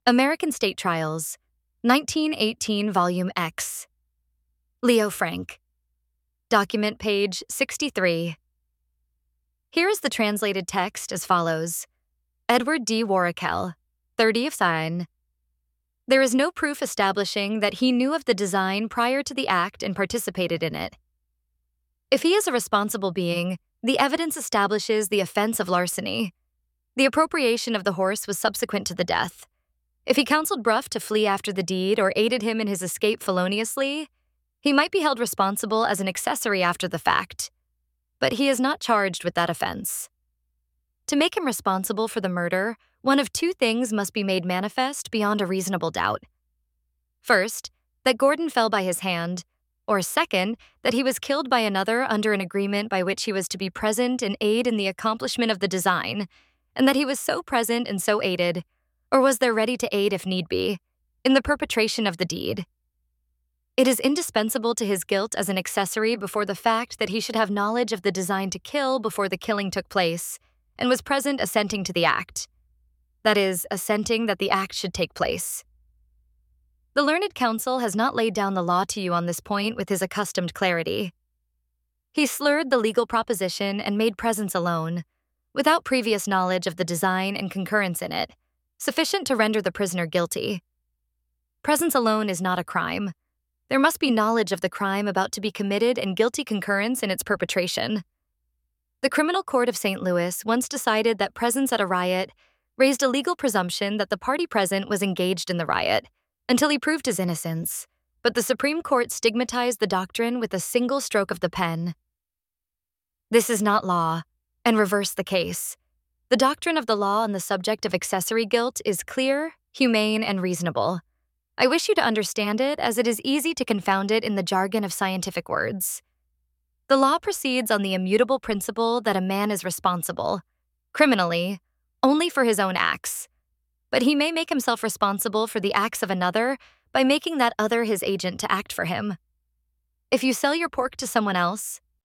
American State Trials, 1918 Volume X. Leo Frank. Document page 63. Here is the translated text as follows. Edward D. Warrikel, 30 of Sign. There is no proof establishing that he knew of the design prior to the act and participated in it. If he is a responsible being, the evidence establishes the offense of larceny. The appropriation of the horse was subsequent to the death. If he counseled Bruff to flee after the deed or aided him in his escape feloniously, he might be held responsible as an accessory after the fact, but he is not charged with that offense. To make him responsible for the murder, one of two things must be made manifest beyond a reasonable doubt. First, that Gordon fell by his hand, or second, that he was killed by another under an agreement by which he was to be present and aid in the accomplishment of the design, and that he was so present and so aided, or was there ready to aid if need be, in the perpetration of the deed. It is indispensable to his guilt as an accessory before the fact that he should have knowledge of the design to kill before the killing took place, and was present assenting to the act. That is, assenting that the act should take place. The learned counsel has not laid down the law to you on this point with his accustomed clarity. He slurred the legal proposition and made presence alone, without previous knowledge of the design and concurrence in it, sufficient to render the prisoner guilty. Presence alone is not a crime. There must be knowledge of the crime about to be committed and guilty concurrence in its perpetration. The Criminal Court of St. Louis once decided that presence at a riot raised a legal presumption that the party present was engaged in the riot, until he proved his innocence, but the Supreme Court stigmatized the doctrine with a single stroke of the pen. This is not law, and reversed the case. The doctrine of the law on the subject of accessory guilt is clear, humane, and reasonable. I wish you to understand it, as it is easy to confound it in the jargon of scientific words. The law proceeds on the immutable principle that a man is responsible, criminally, only for his own acts, but he may make himself responsible for the acts of another by making that other his agent to act for him. If you sell your pork to someone else,